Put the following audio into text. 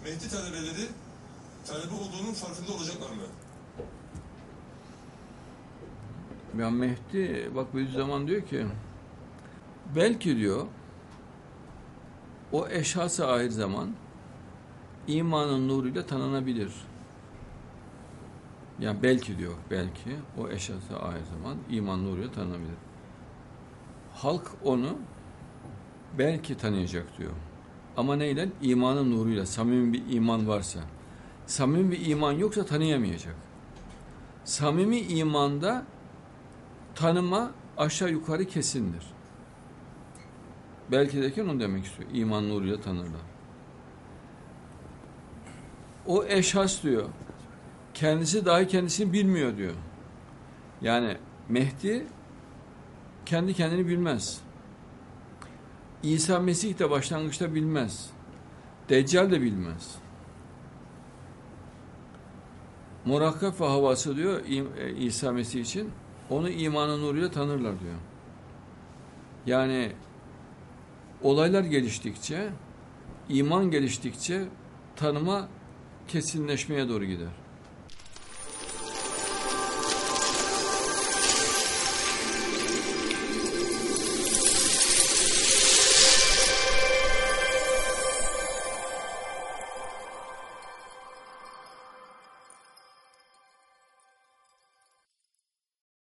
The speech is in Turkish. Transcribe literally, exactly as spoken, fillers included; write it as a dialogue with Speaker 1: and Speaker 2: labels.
Speaker 1: Mehdi talebeleri talebe olduğunun farkında olacaklar mı?
Speaker 2: Ya Mehdi bak Bediüzzaman diyor ki belki diyor o eşhas-ı ahir zaman imanın nuruyla tanınabilir. Yani belki diyor, belki o eşhas-ı ahir zaman iman nuruyla tanınabilir. Halk onu belki tanıyacak diyor. Ama neyle? İmanın nuruyla, samimi bir iman varsa. Samimi bir iman yoksa tanıyamayacak. Samimi imanda tanıma aşağı yukarı kesindir. Belki derken onu demek istiyor. İman nuruyla tanırlar. O eşhas diyor, kendisi dahi kendisini bilmiyor diyor. Yani Mehdi kendi kendini bilmez. İsa Mesih de başlangıçta bilmez. Deccal de bilmez. Murakkab ve havası diyor İsa Mesih için onu imanın nuruyla tanırlar diyor. Yani olaylar geliştikçe, iman geliştikçe tanıma kesinleşmeye doğru gider.